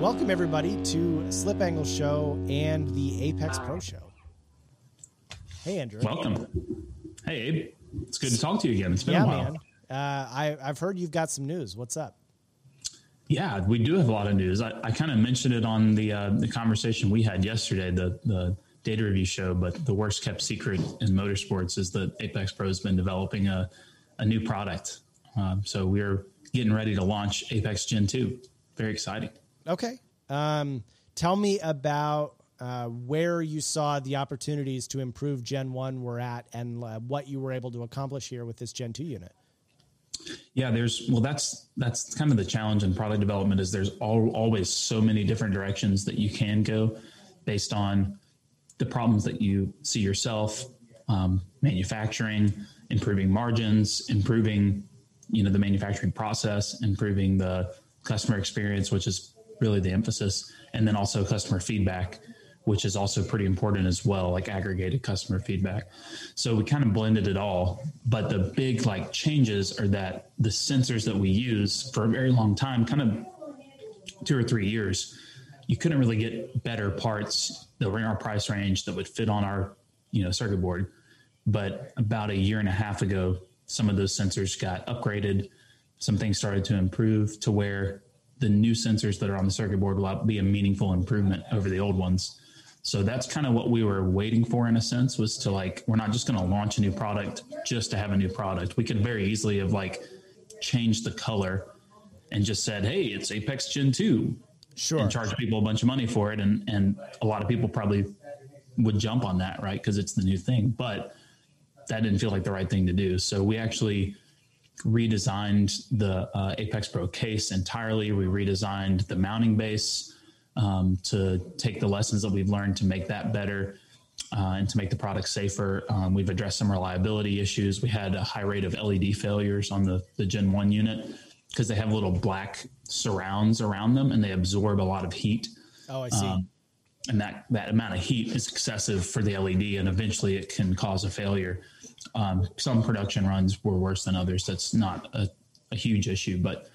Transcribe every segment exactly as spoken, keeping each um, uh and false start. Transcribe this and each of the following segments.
Welcome, everybody, to Slip Angle Show and the Apex Pro Show. Hey, Andrew. Welcome. Hey, Abe. It's good to talk to you again. It's been yeah, a while. man. Uh, I, I've heard you've got some news. What's up? Yeah, we do have a lot of news. I, I kind of mentioned it on the uh, the conversation we had yesterday, the the data review show, but the worst kept secret in motorsports is that Apex Pro has been developing a, a new product. Um, so we're getting ready to launch Apex Gen two. Very exciting. Okay. Um, tell me about uh, where you saw the opportunities to improve Gen one were at and uh, what you were able to accomplish here with this Gen two unit. Yeah, there's, well, that's, that's kind of the challenge in product development is there's all, always so many different directions that you can go based on the problems that you see yourself, um, manufacturing, improving margins, improving, you know, the manufacturing process, improving the customer experience, which is really the emphasis, and then also customer feedback, which is also pretty important as well, like aggregated customer feedback. So we kind of blended it all, but the big like changes are that the sensors that we use for a very long time, kind of two or three years, you couldn't really get better parts that were in our price range that would fit on our, you know, circuit board. But about a year and a half ago, some of those sensors got upgraded. Some things started to improve to where the new sensors that are on the circuit board will be a meaningful improvement over the old ones. So that's kind of what we were waiting for in a sense, was to like, we're not just going to launch a new product just to have a new product. We could very easily have like changed the color and just said, hey, it's Apex Gen two. Sure. And charge people a bunch of money for it. And, and a lot of people probably would jump on that, right? Because it's the new thing. But that didn't feel like the right thing to do. So we actually redesigned the uh, Apex Pro case entirely. We redesigned the mounting base um, to take the lessons that we've learned to make that better uh, and to make the product safer. Um, we've addressed some reliability issues. We had a high rate of L E D failures on the, the Gen one unit because they have little black surrounds around them and they absorb a lot of heat. Oh, I see. Um, and that, that amount of heat is excessive for the L E D and eventually it can cause a failure. Um, some production runs were worse than others. That's not a, a huge issue, but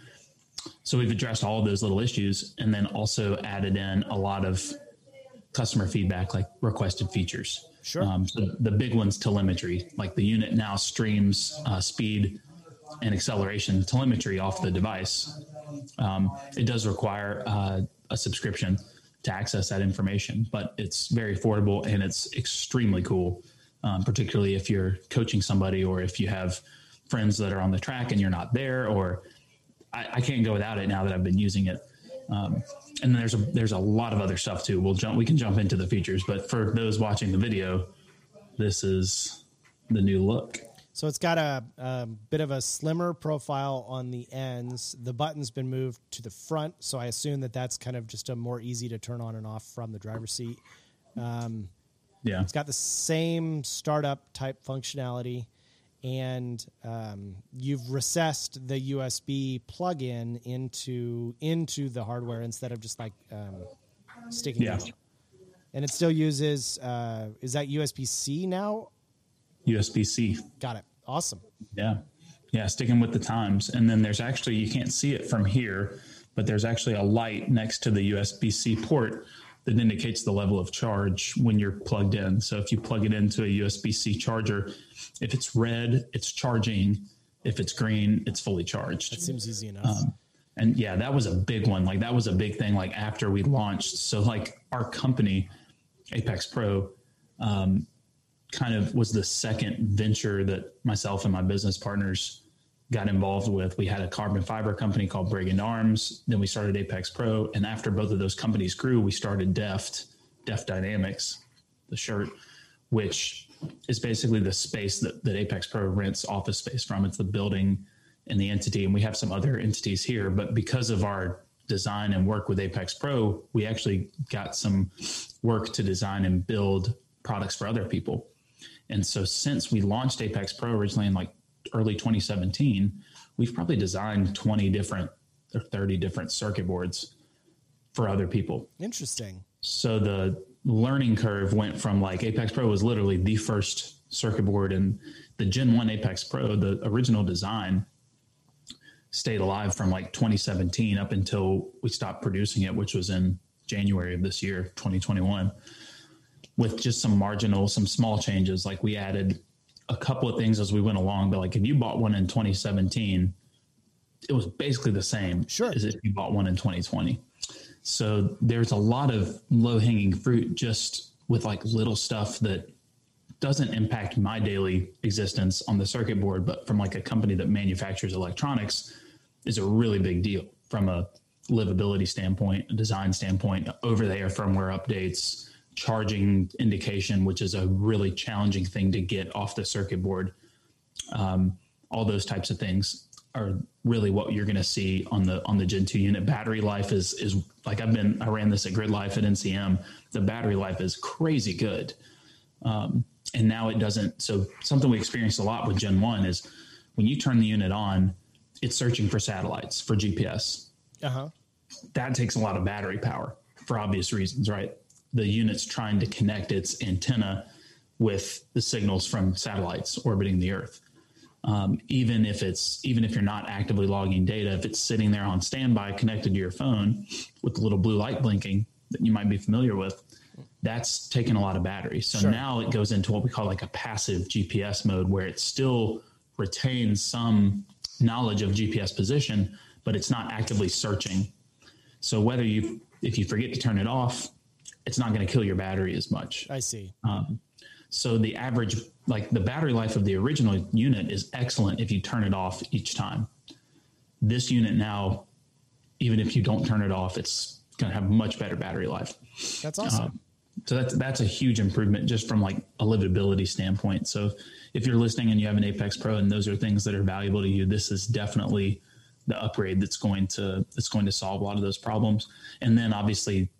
so we've addressed all of those little issues and then also added in a lot of customer feedback, like requested features. Sure. Um, so the big one's telemetry, like the unit now streams uh, speed and acceleration telemetry off the device. Um, it does require uh, a subscription to access that information, but it's very affordable and it's extremely cool. Um, particularly if you're coaching somebody or if you have friends that are on the track and you're not there, or I, I can't go without it now that I've been using it. Um, and then there's a, there's a lot of other stuff too. We'll jump, we can jump into the features, but for those watching the video, this is the new look. So it's got a, a bit of a slimmer profile on the ends. The button's been moved to the front. So I assume that that's kind of just a more easy to turn on and off from the driver's seat. Um, Yeah, it's got the same startup type functionality, and um, you've recessed the U S B plug-in into into the hardware instead of just like um, sticking yeah. it out. And it still uses uh, is that U S B C now? U S B C. Got it. Awesome. Yeah, yeah. Sticking with the times, and then there's actually you can't see it from here, but there's actually a light next to the U S B C port that indicates the level of charge when you're plugged in. So if you plug it into a U S B C charger, if it's red, it's charging. If it's green, it's fully charged. That seems easy enough. Um, and yeah, that was a big one. Like that was a big thing, like after we launched. So like our company, Apex Pro, um, kind of was the second venture that myself and my business partners got involved with. We had a carbon fiber company called Brigand Arms. Then we started Apex Pro. And after both of those companies grew, we started Deft, Deft Dynamics, the shirt, which is basically the space that, that Apex Pro rents office space from. It's the building and the entity. And we have some other entities here, but because of our design and work with Apex Pro, we actually got some work to design and build products for other people. And so since we launched Apex Pro originally in like early twenty seventeen, we've probably designed twenty different or thirty different circuit boards for other people. Interesting. So the learning curve went from like Apex Pro was literally the first circuit board, and the Gen one Apex Pro, the original design, stayed alive from like twenty seventeen up until we stopped producing it, which was in January of this year, twenty twenty-one, with just some marginal, some small changes. Like we added a couple of things as we went along, but like if you bought one in twenty seventeen, it was basically the same sure. as if you bought one in twenty twenty. So there's a lot of low hanging fruit just with like little stuff that doesn't impact my daily existence on the circuit board, but from like a company that manufactures electronics is a really big deal from a livability standpoint, a design standpoint, over the air firmware updates, charging indication, which is a really challenging thing to get off the circuit board. Um, all those types of things are really what you're going to see on the on the Gen two unit. Battery life is is like I've been I ran this at Grid Life at N C M. The battery life is crazy good, um, and now it doesn't. So something we experienced a lot with Gen one is when you turn the unit on, it's searching for satellites for G P S. Uh-huh. That takes a lot of battery power for obvious reasons, right? The unit's trying to connect its antenna with the signals from satellites orbiting the Earth. Um, even if it's even if you're not actively logging data, if it's sitting there on standby connected to your phone with the little blue light blinking that you might be familiar with, that's taking a lot of battery. So sure. Now it goes into what we call like a passive G P S mode, where it still retains some knowledge of G P S position, but it's not actively searching. So whether you if you forget to turn it off, it's not going to kill your battery as much. I see. Um, so the average, like the battery life of the original unit is excellent if you turn it off each time. This unit now, even if you don't turn it off, it's going to have much better battery life. That's awesome. Um, so that's, that's a huge improvement just from like a livability standpoint. So if you're listening and you have an Apex Pro and those are things that are valuable to you, this is definitely the upgrade that's going to, that's going to solve a lot of those problems. And then obviously,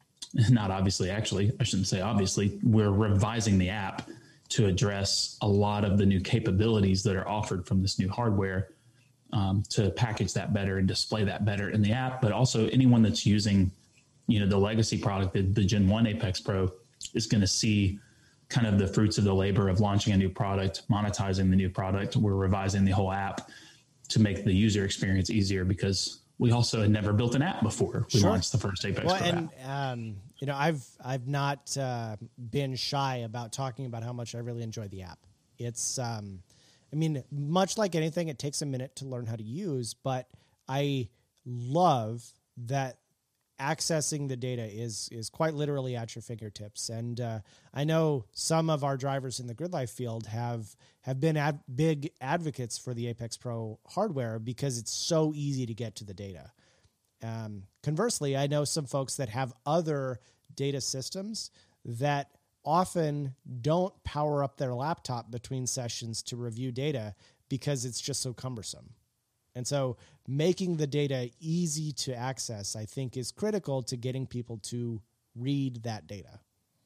not obviously, actually, I shouldn't say obviously, we're revising the app to address a lot of the new capabilities that are offered from this new hardware, um, to package that better and display that better in the app. But also anyone that's using, you know, the legacy product, the, the Gen one Apex Pro, is going to see kind of the fruits of the labor of launching a new product, monetizing the new product. We're revising the whole app to make the user experience easier, because we also had never built an app before we sure. launched the first Apex well, Pro and, app. Um, you know, I've I've not uh, been shy about talking about how much I really enjoy the app. It's, um, I mean, much like anything, it takes a minute to learn how to use, but I love that accessing the data is is quite literally at your fingertips. And uh, I know some of our drivers in the Grid Life field have have been ad- big advocates for the Apex Pro hardware because it's so easy to get to the data. Um, conversely, I know some folks that have other data systems that often don't power up their laptop between sessions to review data because it's just so cumbersome. And so making the data easy to access, I think, is critical to getting people to read that data.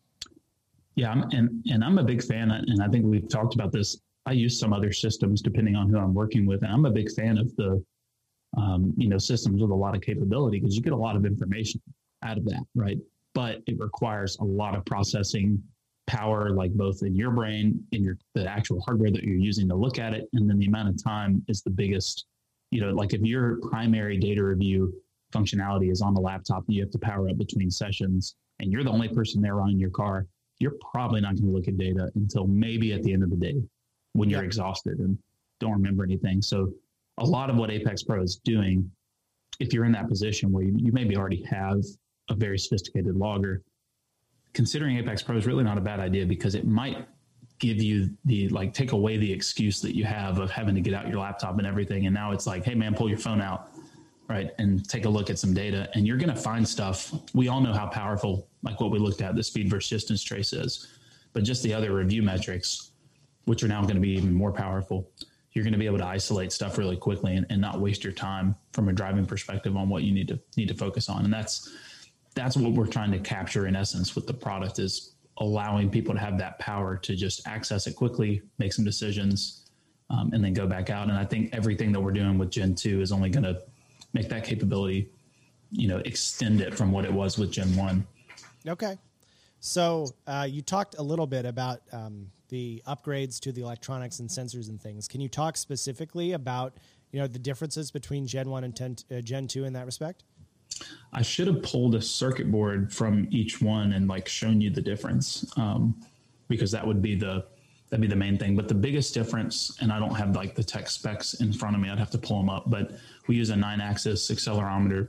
Yeah, I'm, and and I'm a big fan, and I think we've talked about this. I use some other systems depending on who I'm working with, and I'm a big fan of the, um, you know, systems with a lot of capability, because you get a lot of information out of that, right? But it requires a lot of processing power, like both in your brain, in your the actual hardware that you're using to look at it, and then the amount of time is the biggest. You know, like if your primary data review functionality is on the laptop and you have to power up between sessions and you're the only person there running your car, you're probably not going to look at data until maybe at the end of the day when you're yep. exhausted and don't remember anything. So a lot of what Apex Pro is doing, if you're in that position where you, you maybe already have a very sophisticated logger, considering Apex Pro is really not a bad idea, because it might give you the, like, take away the excuse that you have of having to get out your laptop and everything. And now it's like, hey man, pull your phone out, right? And take a look at some data, and you're going to find stuff. We all know how powerful, like what we looked at, the speed versus distance trace is, but just the other review metrics, which are now going to be even more powerful. You're going to be able to isolate stuff really quickly and, and not waste your time from a driving perspective on what you need to need to focus on. And that's, that's what we're trying to capture in essence with the product, is allowing people to have that power to just access it quickly, make some decisions, um, and then go back out. And I think everything that we're doing with Gen two is only going to make that capability, you know, extend it from what it was with Gen one. Okay. So uh, you talked a little bit about um, the upgrades to the electronics and sensors and things. Can you talk specifically about you know, the differences between Gen one and ten, uh, Gen two in that respect? I should have pulled a circuit board from each one and like shown you the difference, um, because that would be the that'd be the main thing. But the biggest difference, and I don't have like the tech specs in front of me, I'd have to pull them up. But we use a nine-axis accelerometer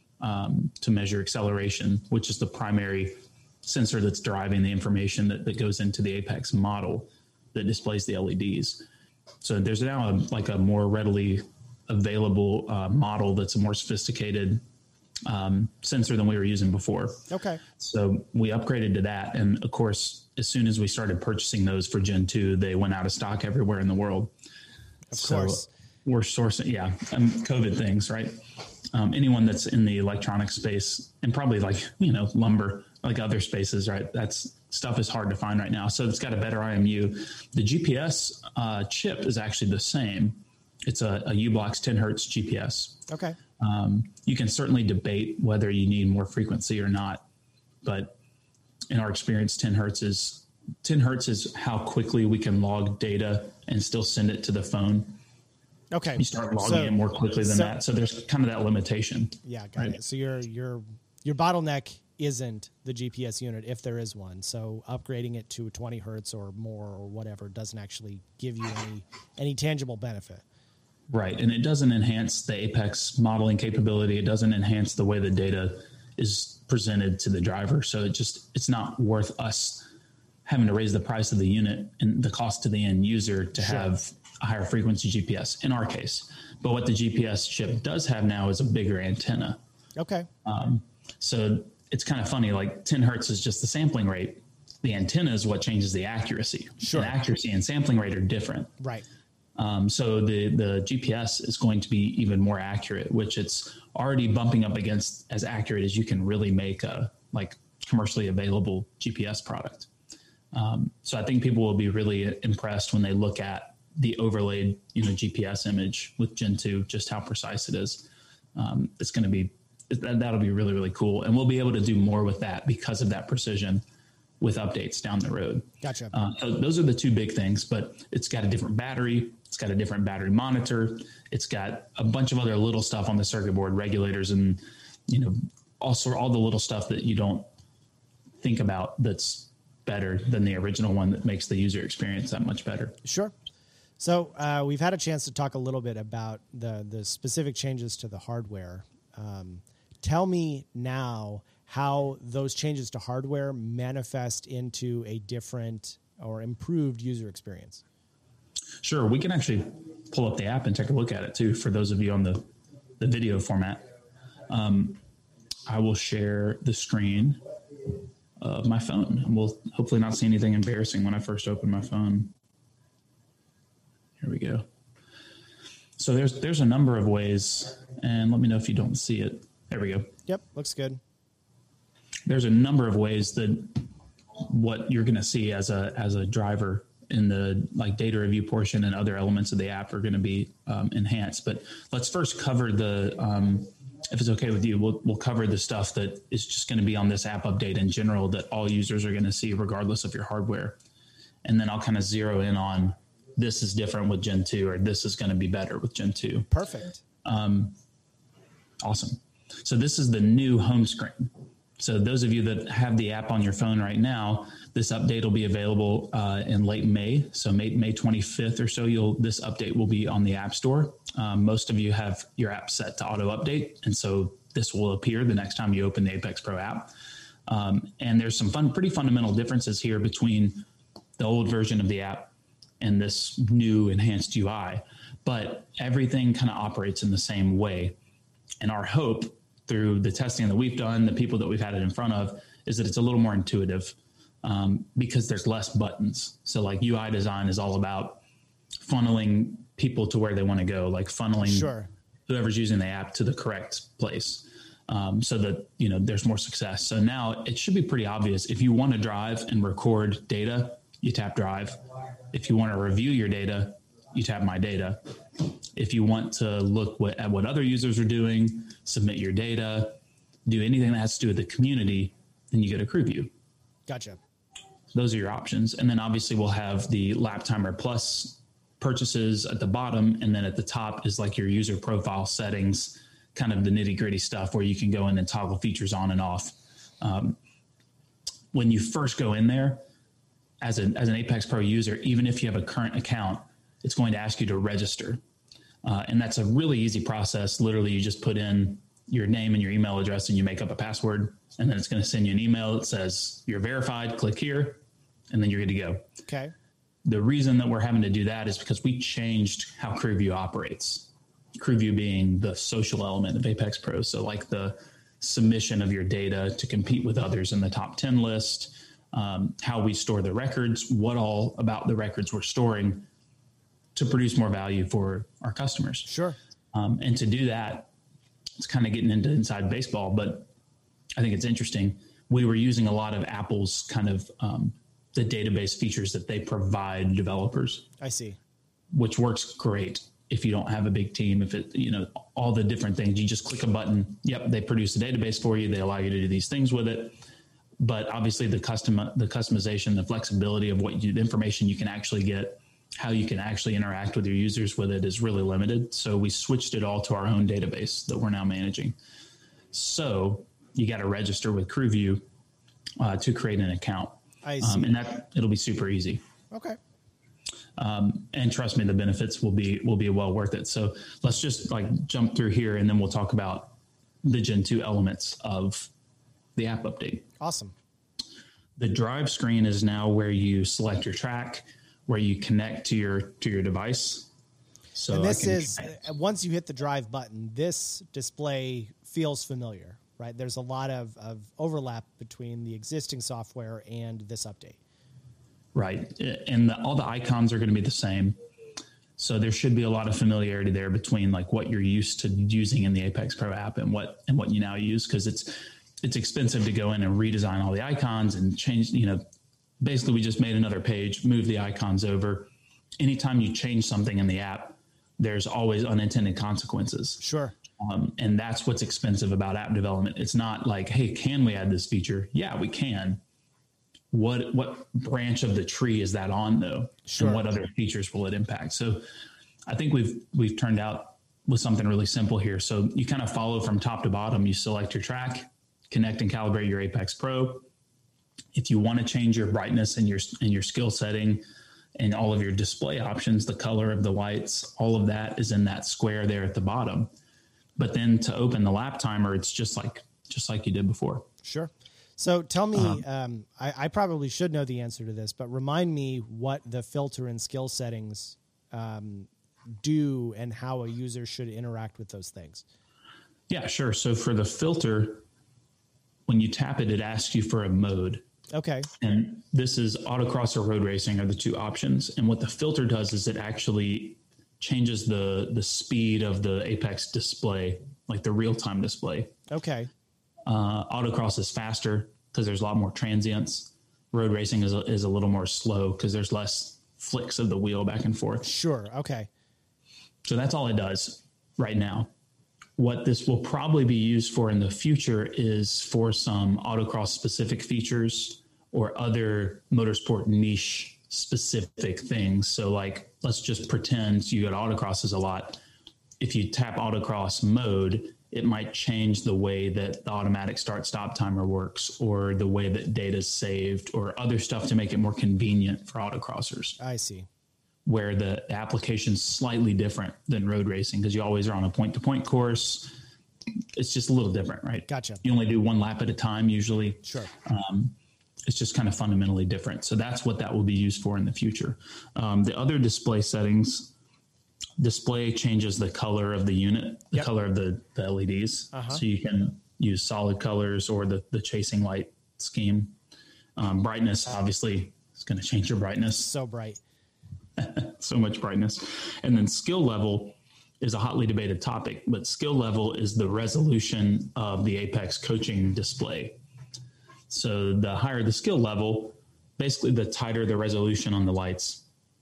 um, to measure acceleration, which is the primary sensor that's driving the information that, that goes into the Apex model that displays the L E Ds. So there's now a, like a more readily available uh, model that's a more sophisticated um, sensor than we were using before. Okay. So we upgraded to that. And of course, as soon as we started purchasing those for Gen two, they went out of stock everywhere in the world. Of so course. We're sourcing, yeah, um, COVID things, right? Um, anyone that's in the electronic space and probably like, you know, lumber, like other spaces, right? That's stuff is hard to find right now. So it's got a better I M U. The G P S uh, chip is actually the same. It's a, a U-Blox ten hertz G P S. Okay. Um, you can certainly debate whether you need more frequency or not, but in our experience, ten hertz is ten hertz is how quickly we can log data and still send it to the phone. Okay. You start logging so, it more quickly than so, that. So there's kind of that limitation. Yeah, got right? it. So your your your bottleneck isn't the G P S unit, if there is one. So upgrading it to twenty hertz or more or whatever doesn't actually give you any any tangible benefit. Right. And it doesn't enhance the Apex modeling capability. It doesn't enhance the way the data is presented to the driver. So it just, it's not worth us having to raise the price of the unit and the cost to the end user to sure. have a higher frequency G P S in our case. But what the G P S chip does have now is a bigger antenna. Okay. Um, so it's kind of funny, like ten hertz is just the sampling rate. The antenna is what changes the accuracy. Sure. And accuracy and sampling rate are different. Right. Um, so the, the G P S is going to be even more accurate, which it's already bumping up against as accurate as you can really make a like commercially available G P S product. Um, so I think people will be really impressed when they look at the overlaid, you know, G P S image with Gen two, just how precise it is. Um, it's going to be, that, that'll be really, really cool. And we'll be able to do more with that because of that precision with updates down the road. Gotcha. Uh, so those are the two big things, but it's got a different battery. It's got a different battery monitor. It's got a bunch of other little stuff on the circuit board, regulators, and, you know, also all the little stuff that you don't think about that's better than the original one that makes the user experience that much better. Sure. So uh, we've had a chance to talk a little bit about the, the specific changes to the hardware. Um, tell me now how those changes to hardware manifest into a different or improved user experience. Sure. We can actually pull up the app and take a look at it too, for those of you on the, the video format. Um, I will share the screen of my phone, and we'll hopefully not see anything embarrassing when I first open my phone. Here we go. So there's, there's a number of ways, and let me know if you don't see it. There we go. Yep. Looks good. There's a number of ways that what you're going to see as a, as a driver in the like data review portion and other elements of the app are going to be um, enhanced. But let's first cover the, um, if it's okay with you, we'll, we'll cover the stuff that is just going to be on this app update in general that all users are going to see regardless of your hardware. And then I'll kind of zero in on this is different with Gen two, or this is going to be better with Gen two. Perfect. Um, awesome. So this is the new home screen. So those of you that have the app on your phone right now, this update will be available uh, in late May. So May, May twenty-fifth or so, you'll this update will be on the App Store. Um, most of you have your app set to auto update, and so this will appear the next time you open the Apex Pro app. Um, and there's some fun, pretty fundamental differences here between the old version of the app and this new enhanced U I. But everything kind of operates in the same way. And our hope through the testing that we've done, the people that we've had it in front of, is that it's a little more intuitive um, because there's less buttons. So like U I design is all about funneling people to where they want to go, like funneling sure. whoever's using the app to the correct place um, so that, you know, there's more success. So now it should be pretty obvious. If you want to drive and record data, you tap drive. If you want to review your data, you tap my data. If you want to look what, at what other users are doing, submit your data, do anything that has to do with the community, then you go to Crew View. Gotcha. Those are your options. And then obviously we'll have the Lap Timer Plus purchases at the bottom. And then at the top is like your user profile settings, kind of the nitty gritty stuff where you can go in and toggle features on and off. Um, when you first go in there as an, as an Apex Pro user, even if you have a current account, it's going to ask you to register. Uh, and that's a really easy process. Literally, you just put in your name and your email address and you make up a password, and then it's going to send you an email that says you're verified, click here, and then you're good to go. Okay. The reason that we're having to do that is because we changed how CrewView operates. CrewView being the social element of Apex Pro. So like the submission of your data to compete with others in the top ten list, um, how we store the records, what all about the records we're storing to produce more value for our customers. Sure. Um, and to do that, it's kind of getting into inside baseball, but I think it's interesting. We were using a lot of Apple's kind of um, the database features that they provide developers. I see. Which works great if you don't have a big team. If it, you know, all the different things, you just click a button. Yep, they produce a database for you. They allow you to do these things with it. But obviously, the custom, the customization, the flexibility of what you, the information you can actually get, how you can actually interact with your users with it is really limited. So we switched it all to our own database that we're now managing. So you got to register with CrewView uh, to create an account. I see. Um, and that it'll be super easy. Okay. Um, and trust me, the benefits will be will be well worth it. So let's just like jump through here, and then we'll talk about the Gen two elements of the app update. Awesome. The drive screen is now where you select your track, where you connect to your to your device. So and this is connect. Once you hit the drive button, this display feels familiar, right? There's a lot of, of overlap between the existing software and this update. Right. And the, all the icons are going to be the same. So there should be a lot of familiarity there between like what you're used to using in the Apex Pro app and what and what you now use, because it's it's expensive to go in and redesign all the icons and change, you know, basically we just made another page, move the icons over. Anytime you change something in the app, there's always unintended consequences. Sure. Um, and that's what's expensive about app development. It's not like, hey, can we add this feature? Yeah, we can. What what branch of the tree is that on, though? Sure. And what other features will it impact? So I think we've we've turned out with something really simple here. So you kind of follow from top to bottom. You select your track, connect and calibrate your Apex Pro. If you want to change your brightness and your and your skill setting and all of your display options, the color of the lights, all of that is in that square there at the bottom. But then to open the lap timer, it's just like just like you did before. Sure. So tell me, Um, um, I, I probably should know the answer to this, but remind me what the filter and skill settings um, do and how a user should interact with those things. Yeah, sure. So for the filter, when you tap it, it asks you for a mode. Okay. And this is autocross or road racing are the two options. And what the filter does is it actually changes the the speed of the Apex display, like the real-time display. Okay. Uh, autocross is faster because there's a lot more transients. Road racing is a, is a little more slow because there's less flicks of the wheel back and forth. Sure. Okay. So that's all it does right now. What this will probably be used for in the future is for some autocross specific features or other motorsport niche specific things. So like, let's just pretend you go to autocrosses a lot. If you tap autocross mode, it might change the way that the automatic start stop timer works or the way that data is saved or other stuff to make it more convenient for autocrossers. I see. Where the application is slightly different than road racing because you always are on a point-to-point course. It's just a little different, right? Gotcha. You only do one lap at a time usually. Sure. Um, it's just kind of fundamentally different. So that's what that will be used for in the future. Um, the other display settings, display changes the color of the unit, the Yep. color of the, the L E Ds. Uh-huh. So you can use solid colors or the, the chasing light scheme. Um, brightness, obviously, is going to change your brightness. So bright. So much brightness. And then skill level is a hotly debated topic, but skill level is the resolution of the Apex coaching display. So the higher the skill level, basically the tighter the resolution on the lights.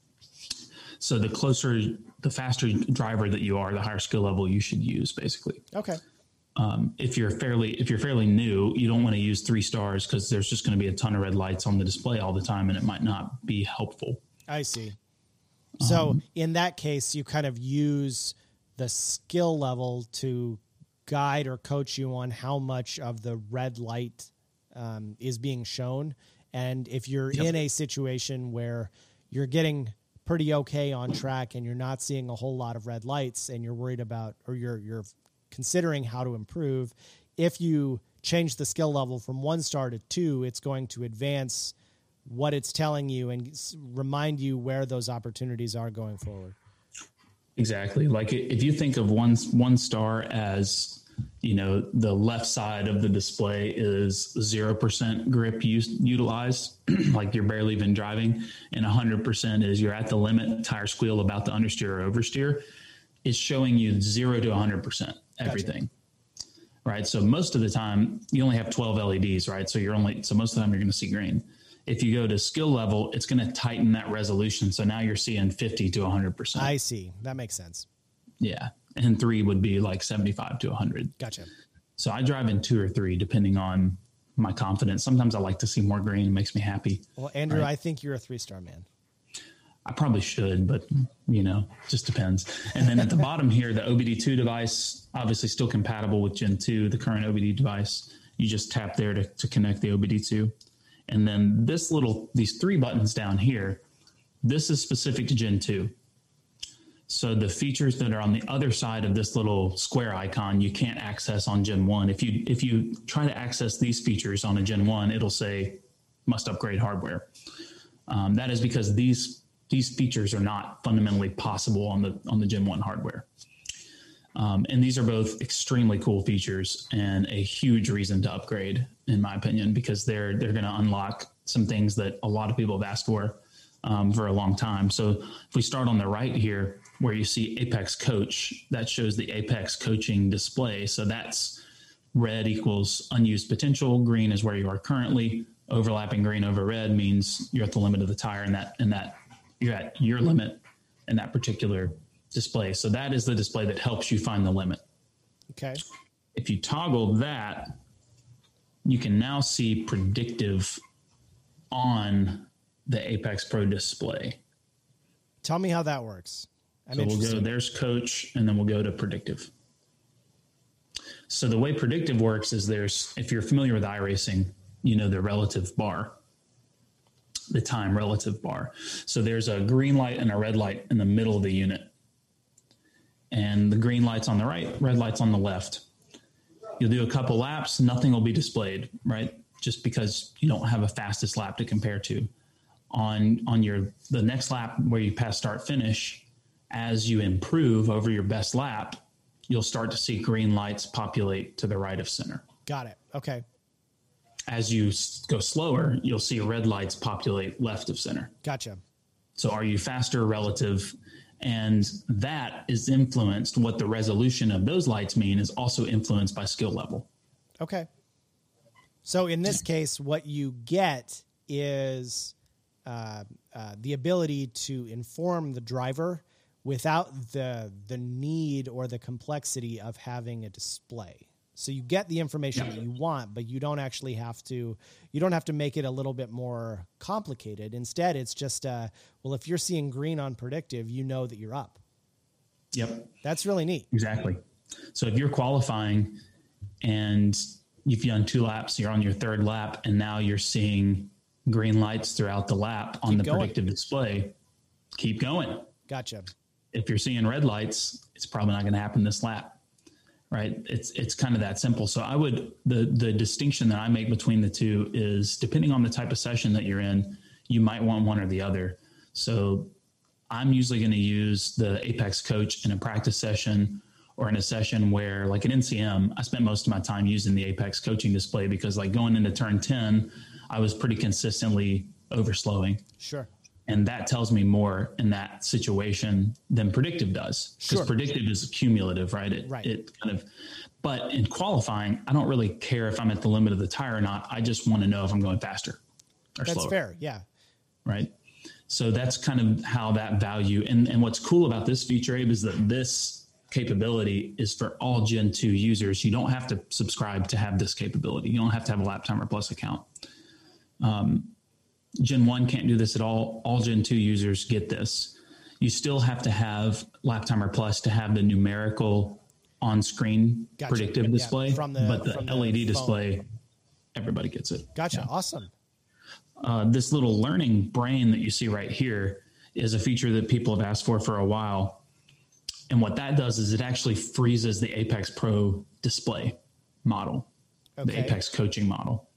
So the closer, the faster driver that you are, the higher skill level you should use, basically. Okay. Um, if you're fairly if you're fairly new, you don't want to use three stars because there's just going to be a ton of red lights on the display all the time, and it might not be helpful. I see. So Um, in that case, you kind of use the skill level to guide or coach you on how much of the red light um, is being shown. And if you're Yep. in a situation where you're getting pretty okay on track and you're not seeing a whole lot of red lights and you're worried about, or you're, you're considering how to improve, if you change the skill level from one star to two, it's going to advance what it's telling you and s- remind you where those opportunities are going forward. Exactly. Like if you think of one one star as, you know, the left side of the display is zero percent grip use, utilized, like you're barely even driving, and one hundred percent is you're at the limit, tire squeal, about to understeer or oversteer. It's showing you zero to one hundred percent everything. Gotcha. Right. So most of the time you only have twelve L E Ds, right? So you're only, so most of the time you're going to see green. If you go to skill level, it's going to tighten that resolution. So now you're seeing fifty to one hundred percent. I see. That makes sense. Yeah. And three would be like seventy-five to one hundred. Gotcha. So I drive in two or three, depending on my confidence. Sometimes I like to see more green. It makes me happy. Well, Andrew, right? I think you're a three-star man. I probably should, but you know, just depends. And then at the bottom here, the O B D two device, obviously still compatible with Gen two, the current O B D device. You just tap there to, to connect the O B D two. And then this little, these three buttons down here, this is specific to Gen two. So the features that are on the other side of this little square icon, you can't access on Gen one. If you, if you try to access these features on a Gen one, it'll say must upgrade hardware. Um, that is because these, these features are not fundamentally possible on the, on the Gen one hardware. Um, and these are both extremely cool features and a huge reason to upgrade, in my opinion, because they're they're going to unlock some things that a lot of people have asked for um, for a long time. So if we start on the right here, where you see Apex Coach, that shows the Apex coaching display. So that's red equals unused potential, green is where you are currently. Overlapping green over red means you're at the limit of the tire, and that and that you're at your limit in that particular display. So that is the display that helps you find the limit. Okay. If you toggle that, you can now see predictive on the Apex Pro display. Tell me how that works. I'm so we'll interested. go, there's coach, and then we'll go to predictive. So the way predictive works is there's, if you're familiar with iRacing, you know the relative bar, the time relative bar. So there's a green light and a red light in the middle of the unit. And the green light's on the right, red light's on the left. You'll do a couple laps, nothing will be displayed, right? Just because you don't have a fastest lap to compare to. On on your the next lap where you pass start finish, as you improve over your best lap, you'll start to see green lights populate to the right of center. Got it. Okay. As you go slower, you'll see red lights populate left of center. Gotcha. So are you faster relative? And that is influenced, what the resolution of those lights mean is also influenced by skill level. Okay. So in this case, what you get is uh, uh, the ability to inform the driver without the the need or the complexity of having a display. So you get the information Yeah. that you want, but you don't actually have to, you don't have to make it a little bit more complicated. Instead, it's just, uh, well, if you're seeing green on predictive, you know that you're up. Yep. That's really neat. Exactly. So if you're qualifying and you've done two laps, you're on your third lap, and now you're seeing green lights throughout the lap on Keep the going. predictive display, keep going. Gotcha. If you're seeing red lights, it's probably not going to happen this lap. Right. It's, it's kind of that simple. So I would, the, the distinction that I make between the two is depending on the type of session that you're in, you might want one or the other. So I'm usually going to use the Apex Coach in a practice session or in a session where, like an N C M, I spent most of my time using the Apex coaching display because, like, going into turn ten, I was pretty consistently overslowing. Sure. And that tells me more in that situation than predictive does. Because Sure. predictive is cumulative, right? It, Right. it kind of, but in qualifying, I don't really care if I'm at the limit of the tire or not. I just want to know if I'm going faster or That's slower. fair. Yeah. Right. So that's kind of how that value, and, and what's cool about this feature, Abe, is that this capability is for all Gen two users. You don't have to subscribe to have this capability. You don't have to have a Lap Timer Plus account. Um, Gen one can't do this at all. All Gen two users get this. You still have to have Lap Timer Plus to have the numerical on-screen Gotcha. predictive Yeah, display, from the- but the from the L E D phone. display, everybody gets it. Gotcha. Yeah. Awesome. Uh, this little learning brain that you see right here is a feature that people have asked for for a while. And what that does is it actually freezes the Apex Pro display model, Okay. the Apex coaching model.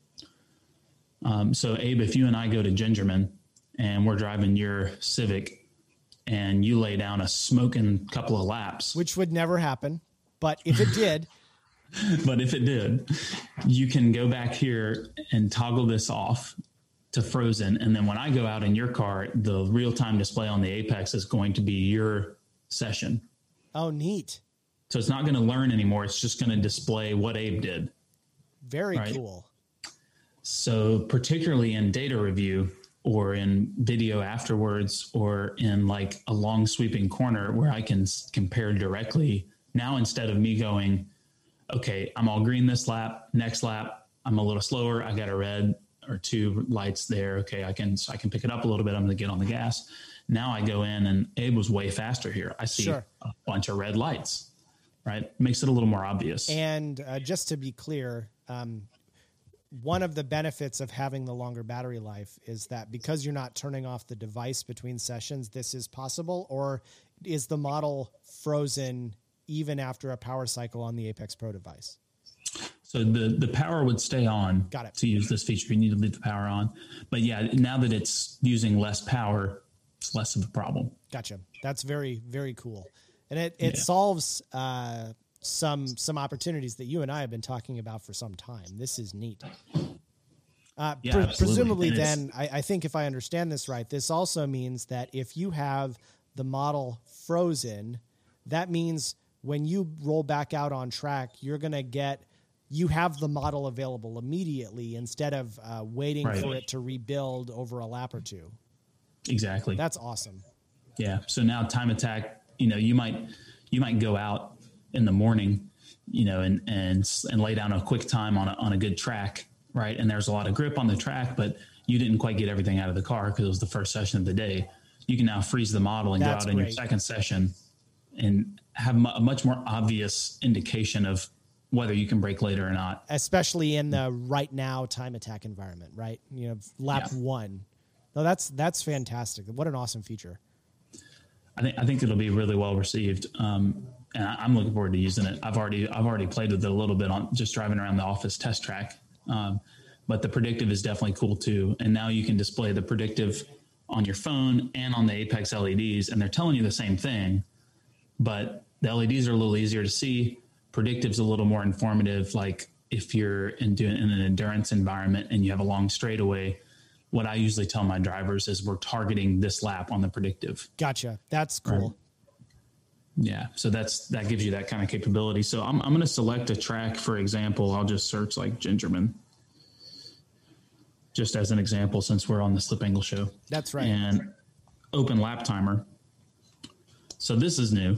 Um, so Abe, if you and I go to Gingerman and we're driving your Civic and you lay down a smoking couple of laps, Which would never happen. But if it did, but if it did, you can go back here and toggle this off to frozen. And then when I go out in your car, the real-time display on the Apex is going to be your session. oh, neat. So it's not going to learn anymore. It's just going to display what Abe did. Very Right. cool. So particularly in data review or in video afterwards or in like a long sweeping corner where I can s- compare directly. Now, instead of me going, okay, I'm all green this lap, next lap, I'm a little slower. I got a red or two lights there. Okay. I can, so I can pick it up a little bit. I'm going to get on the gas. Now I go in and Abe was way faster here. I see Sure. a bunch of red lights, right? Makes it a little more obvious. And uh, just to be clear, um, one of the benefits of having the longer battery life is that because you're not turning off the device between sessions, this is possible. Or is the model frozen even after a power cycle on the Apex Pro device? So the, the power would stay on. Got it. To use this feature. You need to leave the power on. But yeah, now that it's using less power, it's less of a problem. Gotcha. That's very, very cool. And it, it Yeah. solves uh, some some opportunities that you and I have been talking about for some time. This is neat. Uh, Yeah, pre- absolutely. presumably, And it's- then, I, I think if I understand this right, this also means that if you have the model frozen, that means when you roll back out on track, you're going to get, you have the model available immediately instead of uh, waiting Right. for it to rebuild over a lap or two. Exactly. That's awesome. Yeah. So now time attack, you know, you might, you might go out in the morning, you know, and, and, and lay down a quick time on a, on a good track. Right. And there's a lot of grip on the track, but you didn't quite get everything out of the car because it was the first session of the day. You can now freeze the model and That's go out in your great. second session and have mu- a much more obvious indication of whether you can brake later or not. Especially in the right now time attack environment, right? You know, lap Yeah. one. No, that's that's fantastic. What an awesome feature. I think I think it'll be really well received, um, and I, I'm looking forward to using it. I've already I've already played with it a little bit on just driving around the office test track, um, but the predictive is definitely cool too. And now you can display the predictive on your phone and on the Apex L E Ds, and they're telling you the same thing, but the L E Ds are a little easier to see. Predictive's a little more informative. Like if you're in doing in an endurance environment and you have a long straightaway. What I usually tell my drivers is we're targeting this lap on the predictive. Gotcha. That's cool. Right. Yeah. So that's, that gives you that kind of capability. So I'm, I'm going to select a track, for example. I'll just search like Gingerman, just as an example, since we're on the Slip Angle show. That's right. And open lap timer. So this is new.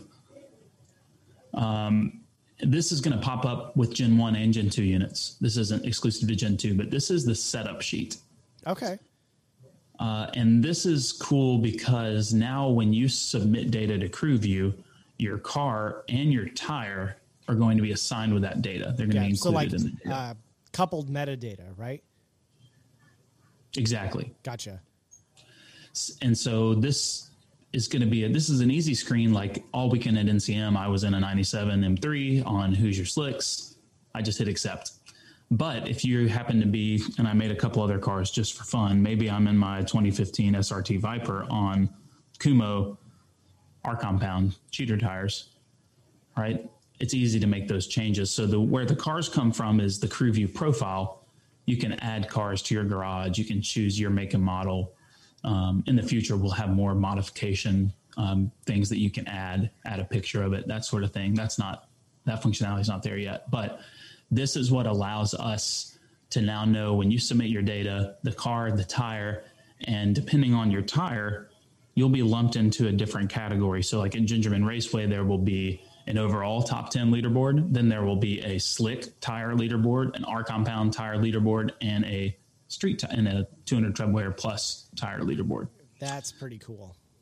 Um, this is going to pop up with Gen one and Gen two units. This isn't exclusive to Gen two, but this is the setup sheet. Okay. Uh, and this is cool because now when you submit data to CrewView, your car and your tire are going to be assigned with that data. They're going Yeah. to be So like included in the data. uh, coupled metadata, right? Exactly. Gotcha. And so this is going to be a, this is an easy screen. Like all weekend at N C M, I was in a ninety-seven M three on Hoosier Slicks. I just hit accept. But if you happen to be, and I made a couple other cars just for fun, maybe I'm in my twenty fifteen S R T Viper on Kumo, R compound, cheater tires, right? It's easy to make those changes. So the where the cars come from is the CrewView profile. You can add cars to your garage. You can choose your make and model. Um, in the future, we'll have more modification um, things that you can add, add a picture of it, that sort of thing. That's not, that functionality is not there yet. But this is what allows us to now know when you submit your data, the car, the tire, and depending on your tire, you'll be lumped into a different category. So like in Gingerman Raceway, there will be an overall top ten leaderboard. Then there will be a slick tire leaderboard, an R compound tire leaderboard, and a street t- and a two hundred tread wear plus tire leaderboard. That's pretty cool.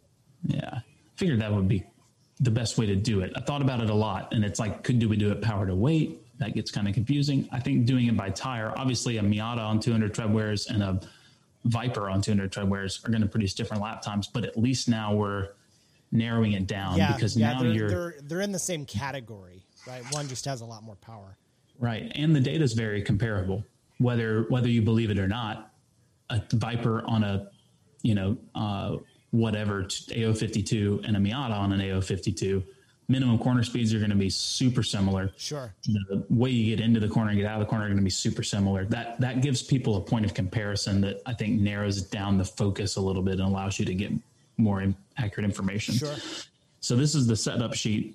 Yeah. I figured that would be the best way to do it. I thought about it a lot, and it's like, could do we do it power to weight? That gets kind of confusing. I think doing it by tire, obviously a Miata on two hundred tread wears and a Viper on two hundred tread wears are going to produce different lap times, but at least now we're narrowing it down yeah, because yeah, now they're, you're they're they're in the same category, right? One just has a lot more power. right, and the data is very comparable. Whether whether you believe it or not, a Viper on a you know uh, whatever A O fifty-two and a Miata on an A O fifty-two, minimum corner speeds are going to be super similar. Sure. The way you get into the corner and get out of the corner are going to be super similar. That that gives people a point of comparison that I think narrows down the focus a little bit and allows you to get more in, accurate information. Sure. So this is the setup sheet.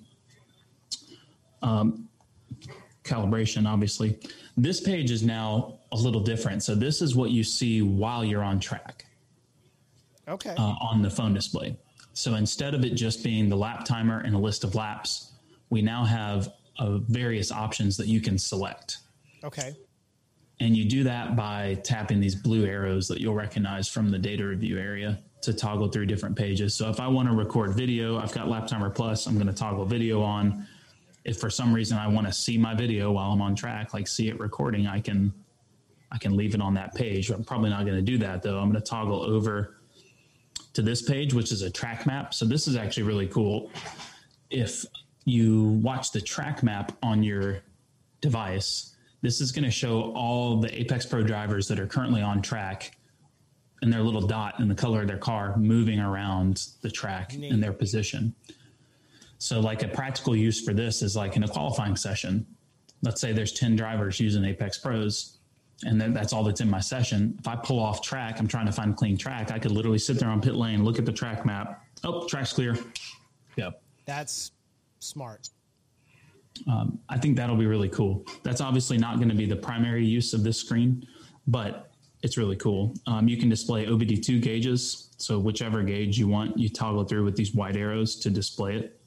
Um, calibration, obviously. This page is now a little different. So this is what you see while you're on track. Okay. Uh, on the phone display. So instead of it just being the lap timer and a list of laps, we now have uh, various options that you can select. Okay. And you do that by tapping these blue arrows that you'll recognize from the data review area to toggle through different pages. So if I want to record video, I've got Lap Timer Plus, I'm going to toggle video on. If for some reason I want to see my video while I'm on track, like see it recording, I can I can leave it on that page. I'm probably not going to do that though. I'm going to toggle over to this page, which is a track map. So this is actually really cool. If you watch the track map on your device, this is going to show all the Apex Pro drivers that are currently on track and their little dot in the color of their car moving around the track Neat. in their position. So like a practical use for this is like in a qualifying session. Let's say there's ten drivers using Apex Pros and then that's all that's in my session. If I pull off track, I'm trying to find clean track. I could literally sit there on pit lane, look at the track map. Oh, track's clear. Yep. That's smart. Um, I think that'll be really cool. That's obviously not going to be the primary use of this screen, but it's really cool. Um, you can display O B D two gauges. So whichever gauge you want, you toggle through with these white arrows to display it.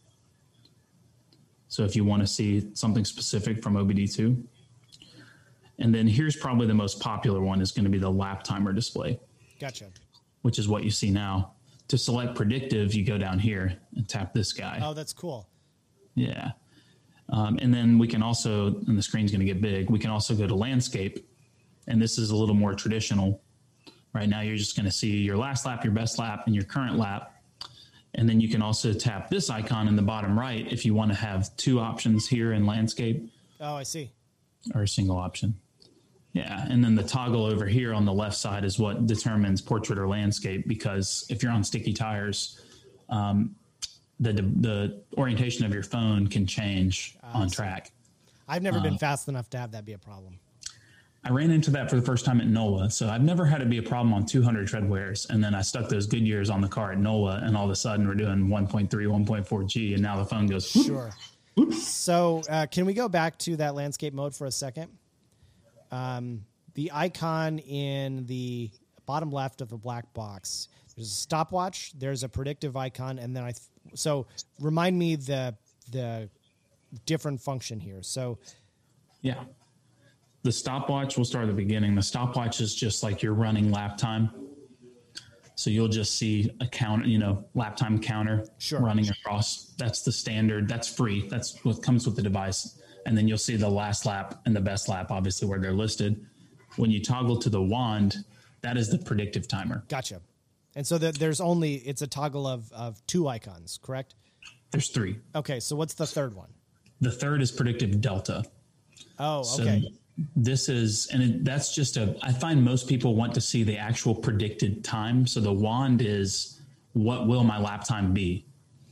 So if you want to see something specific from O B D two. And then here's probably the most popular one is going to be the lap timer display. Gotcha. Which is what you see now. To select predictive, you go down here and tap this guy. Oh, that's cool. Yeah. Um, and then we can also, and the screen's going to get big, we can also go to landscape. And this is a little more traditional. Right now, you're just going to see your last lap, your best lap, and your current lap. And then you can also tap this icon in the bottom right if you want to have two options here in landscape. Oh, I see. Or a single option. Yeah. And then the toggle over here on the left side is what determines portrait or landscape, because if you're on sticky tires, um, the the orientation of your phone can change uh, on track. I've never uh, been fast enough to have that be a problem. I ran into that for the first time at NOLA. So I've never had it be a problem on two hundred tread wears. And then I stuck those Goodyears on the car at NOLA, and all of a sudden we're doing one point three, one point four G, and now the phone goes. Whoop, sure. Whoop. So uh, can we go back to that landscape mode for a second? Um, the icon in the bottom left of the black box, there's a stopwatch, there's a predictive icon, and then I, th- so remind me the, the different function here. So yeah, the stopwatch, we'll start at the beginning. The stopwatch is just like your running lap time. So you'll just see a counter, you know, lap time counter sure. running across. That's the standard. That's free. That's what comes with the device. And then you'll see the last lap and the best lap, obviously, where they're listed. When you toggle to the wand, that is the predictive timer. Gotcha. And so the, there's only, it's a toggle of, of two icons, correct? There's three. Okay. So what's the third one? The third is predictive delta. Oh, so okay. This is, and it, that's just a, I find most people want to see the actual predicted time. So the wand is, what will my lap time be?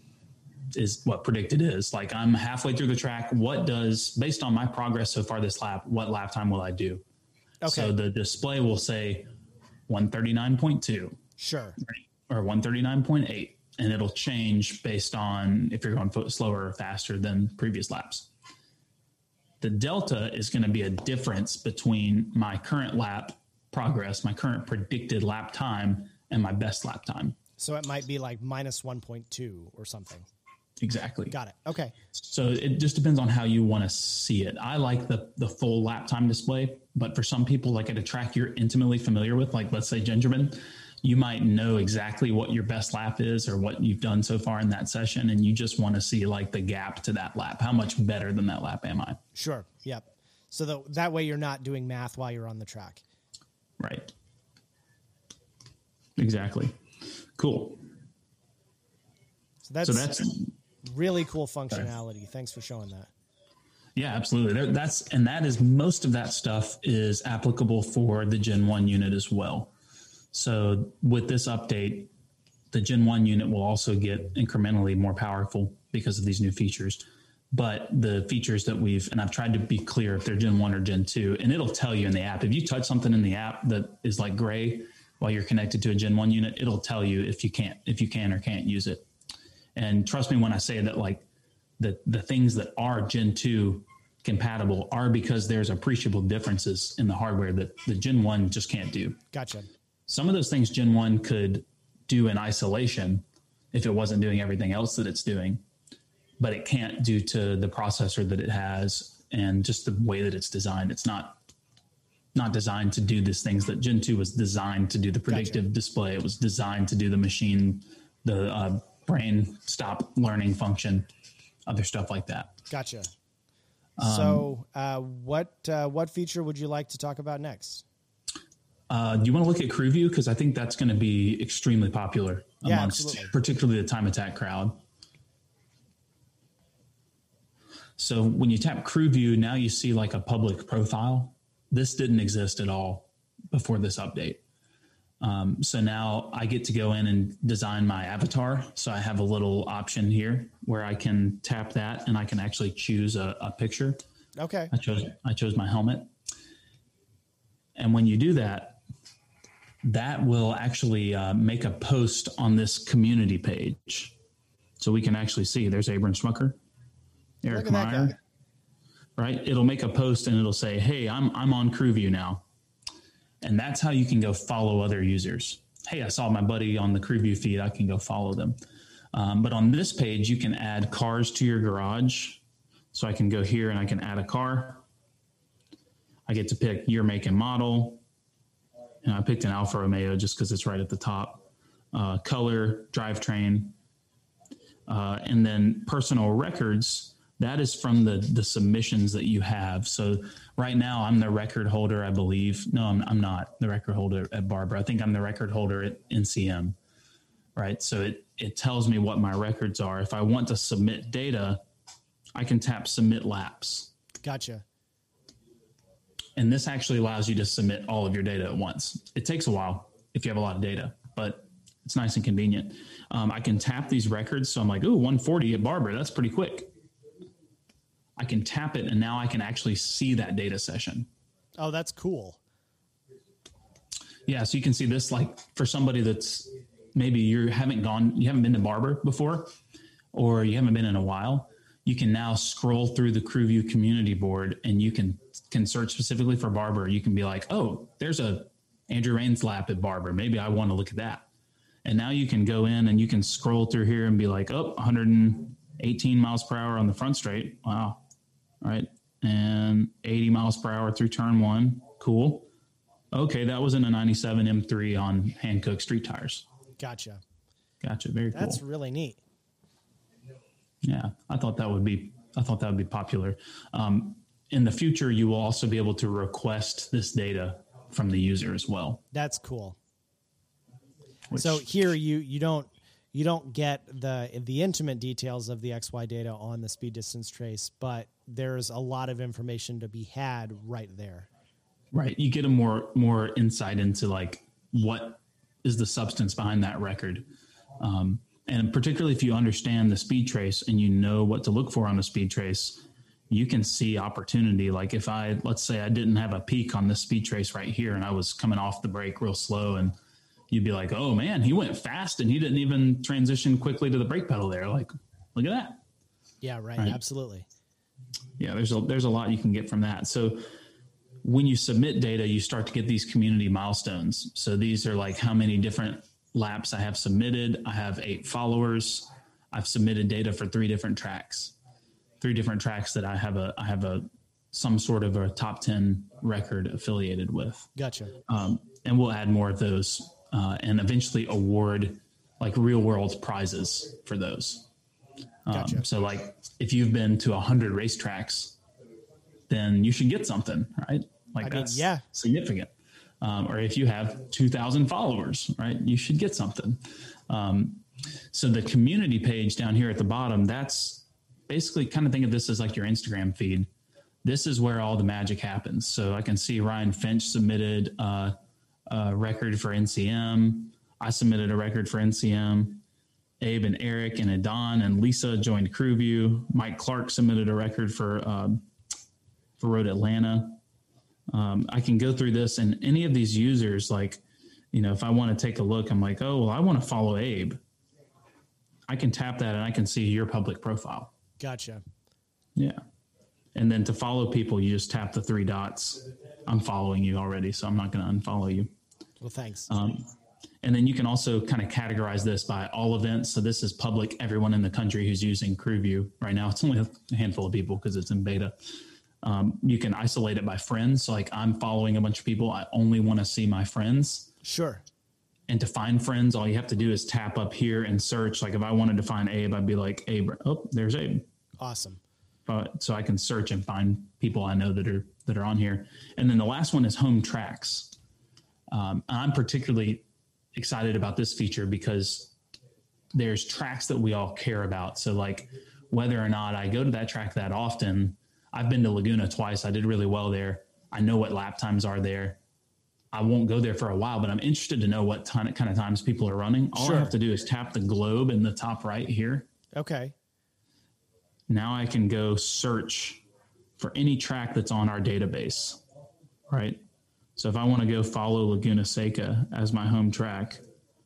Is what predicted is. Like, I'm halfway through the track. What does, based on my progress so far this lap, what lap time will I do? Okay. So the display will say one thirty-nine point two. Sure. Or one thirty-nine point eight. And it'll change based on if you're going slower or faster than previous laps. The delta is going to be a difference between my current lap progress, my current predicted lap time, and my best lap time. So it might be like minus one point two or something. Exactly. Got it. Okay. So it just depends on how you want to see it. I like the the full lap time display, but for some people, like at a track you're intimately familiar with, like let's say Gingerman, you might know exactly what your best lap is or what you've done so far in that session. And you just want to see like the gap to that lap. How much better than that lap am I? Sure. Yep. So the, that way you're not doing math while you're on the track. Right. Exactly. Cool. So that's, so that's really cool functionality. Sorry. Thanks for showing that. Yeah, absolutely. There, that's, and that is, most of that stuff is applicable for the Gen one unit as well. So with this update, the Gen one unit will also get incrementally more powerful because of these new features. But the features that we've, and I've tried to be clear if they're Gen one or Gen two, and it'll tell you in the app. If you touch something in the app that is like gray while you're connected to a Gen one unit, it'll tell you if you can't, if you can or can't use it. And trust me when I say that, like the, the things that are Gen two compatible are because there's appreciable differences in the hardware that the Gen one just can't do. Gotcha. Some of those things Gen one could do in isolation if it wasn't doing everything else that it's doing, but it can't due to the processor that it has and just the way that it's designed. It's not not designed to do these things that Gen two was designed to do. The predictive gotcha. display, it was designed to do the machine, the uh, brain stop learning function, other stuff like that. Gotcha. Um, so uh, what uh, what feature would you like to talk about next? Uh, do you want to look at Crew View? Because I think that's going to be extremely popular yeah, amongst absolutely. particularly the time attack crowd. So when you tap Crew View, now you see like a public profile. This didn't exist at all before this update. Um, so now I get to go in and design my avatar. So I have a little option here where I can tap that and I can actually choose a, a picture. Okay. I chose, I chose my helmet. And when you do that, that will actually uh, make a post on this community page. So we can actually see there's Abram Schmucker, Eric Meyer, right? It'll make a post and it'll say, hey, I'm, I'm on Crew View now. And that's how you can go follow other users. Hey, I saw my buddy on the Crew View feed. I can go follow them. Um, but on this page, you can add cars to your garage. So I can go here and I can add a car. I get to pick year, make, and model. And I picked an Alfa Romeo just because it's right at the top. Uh, color, drivetrain. Uh, and then personal records. That is from the, the submissions that you have. So right now I'm the record holder, I believe. No, I'm, I'm not the record holder at Barber. I think I'm the record holder at N C M, right? So it, it tells me what my records are. If I want to submit data, I can tap submit laps. Gotcha. And this actually allows you to submit all of your data at once. It takes a while if you have a lot of data, but it's nice and convenient. Um, I can tap these records. So I'm like, ooh, one forty at Barber. That's pretty quick. I can tap it and now I can actually see that data session. Oh, that's cool. Yeah. So you can see this, like for somebody that's maybe you haven't gone, you haven't been to Barber before, or you haven't been in a while. You can now scroll through the Crew View community board and you can, can search specifically for Barber. You can be like, oh, there's a Andrew Rains lap at Barber. Maybe I want to look at that. And now you can go in and you can scroll through here and be like, oh, one hundred eighteen miles per hour on the front straight. Wow. All right. And eighty miles per hour through turn one. Cool. Okay. That was in a ninety-seven M three on Hankook street tires. Gotcha. Gotcha. Very cool. That's really neat. Yeah. I thought that would be, I thought that would be popular. Um, in the future, you will also be able to request this data from the user as well. That's cool. Which, so here you, you don't, you don't get the, the intimate details of the X Y data on the speed distance trace, but there's a lot of information to be had right there. Right. You get a more, more insight into like what is the substance behind that record. Um, and particularly if you understand the speed trace and you know what to look for on the speed trace, you can see opportunity. Like if I, let's say I didn't have a peak on this speed trace right here and I was coming off the brake real slow, and you'd be like, oh man, he went fast and he didn't even transition quickly to the brake pedal there. Like, look at that. Yeah, right. right. Absolutely. Yeah. There's a, there's a lot you can get from that. So when you submit data, you start to get these community milestones. So these are like how many different laps I have submitted. I have eight followers. I've submitted data for three different tracks, three different tracks that I have a, I have a, some sort of a top ten record affiliated with. Gotcha. Um, and we'll add more of those uh, and eventually award like real world prizes for those. Gotcha. Um, so like if you've been to a hundred racetracks, then you should get something, right? Like I that's mean, yeah. significant. Um, or if you have two thousand followers, right, you should get something. Um, so the community page down here at the bottom, that's basically kind of think of this as like your Instagram feed. This is where all the magic happens. So I can see Ryan Finch submitted uh, a record for N C M. I submitted a record for N C M. Abe and Eric and Adon and Lisa joined CrewView. Mike Clark submitted a record for um, for Road Atlanta. Um, I can go through this, and any of these users, like, you know, if I want to take a look, I'm like, oh, well, I want to follow Abe. I can tap that and I can see your public profile. Gotcha. Yeah. And then to follow people, you just tap the three dots. I'm following you already, so I'm not going to unfollow you. Well, thanks. Um, and then you can also kind of categorize this by all events. So this is public, everyone in the country who's using CrewView right now. It's only a handful of people because it's in beta. Um, you can isolate it by friends. So like I'm following a bunch of people. I only want to see my friends. Sure. And to find friends, all you have to do is tap up here and search. Like if I wanted to find Abe, I'd be like, Abe, oh, there's Abe. Awesome. But so I can search and find people I know that are, that are on here. And then the last one is home tracks. Um, I'm particularly excited about this feature because there's tracks that we all care about. So like whether or not I go to that track that often, I've been to Laguna twice. I did really well there. I know what lap times are there. I won't go there for a while, but I'm interested to know what ton, kind of times people are running. All Sure. I have to do is tap the globe in the top right here. Okay. Now I can go search for any track that's on our database, right? So if I want to go follow Laguna Seca as my home track,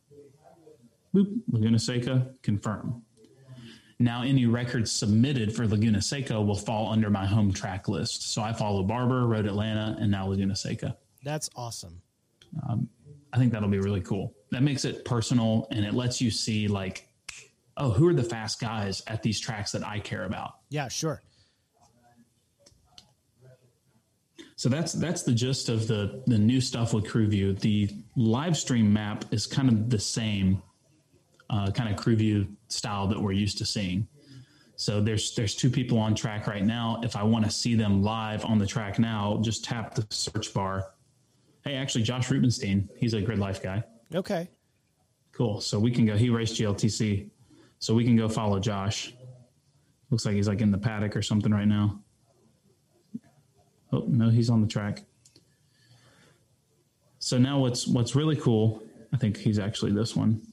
boop, Laguna Seca, confirm. Now any records submitted for Laguna Seca will fall under my home track list. So I follow Barber, Road Atlanta, and now Laguna Seca. That's awesome. Um, I think that'll be really cool. That makes it personal, and it lets you see like, oh, who are the fast guys at these tracks that I care about? Yeah, sure. So that's that's the gist of the the new stuff with CrewView. The live stream map is kind of the same uh, kind of CrewView style that we're used to seeing. So there's there's two people on track right now. If I want to see them live on the track now, just tap the search bar. Hey, actually, Josh Rubenstein, he's a Grid Life guy. Okay. Cool. So we can go. He raced G L T C, so we can go follow Josh. Looks like he's like in the paddock or something right now. Oh, no, he's on the track. So now what's what's really cool, I think he's actually this one.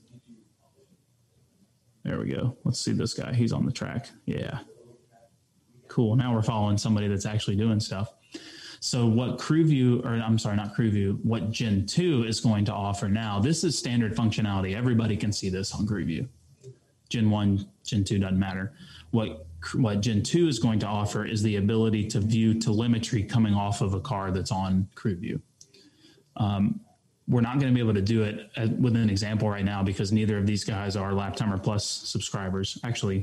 There we go. Let's see this guy. He's on the track. Yeah. Cool. Now we're following somebody that's actually doing stuff. So what CrewView, or I'm sorry, not CrewView, what Gen two is going to offer now, this is standard functionality. Everybody can see this on CrewView. Gen one, Gen two doesn't matter. What what Gen two is going to offer is the ability to view telemetry coming off of a car that's on CrewView. Um, we're not going to be able to do it as, with an example right now because neither of these guys are Lap Timer Plus subscribers. Actually,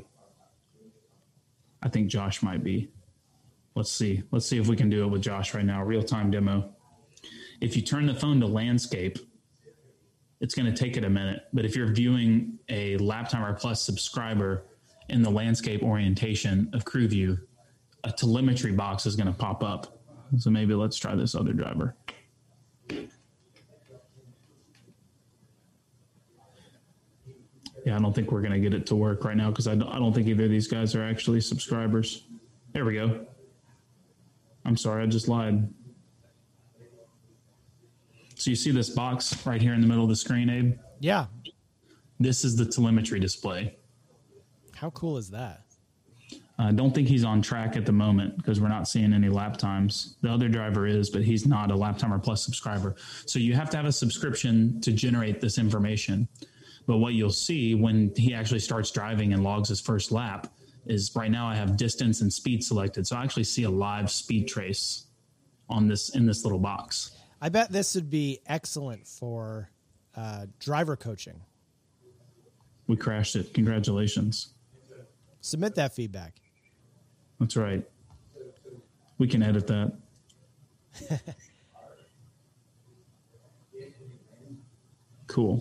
I think Josh might be. Let's see. Let's see if we can do it with Josh right now. Real-time demo. If you turn the phone to landscape, it's going to take it a minute. But if you're viewing a Lap Timer Plus subscriber in the landscape orientation of CrewView, a telemetry box is going to pop up. So maybe let's try this other driver. Yeah, I don't think we're going to get it to work right now because I don't, I don't think either of these guys are actually subscribers. There we go. I'm sorry, I just lied. So you see this box right here in the middle of the screen, Abe? Yeah. This is the telemetry display. How cool is that? I uh, don't think he's on track at the moment because we're not seeing any lap times. The other driver is, but he's not a Lap Timer Plus subscriber. So you have to have a subscription to generate this information. But what you'll see when he actually starts driving and logs his first lap is right now I have distance and speed selected. So I actually see a live speed trace on this in this little box. I bet this would be excellent for uh, driver coaching. We crashed it. Congratulations. Submit that feedback. That's right. We can edit that. Cool.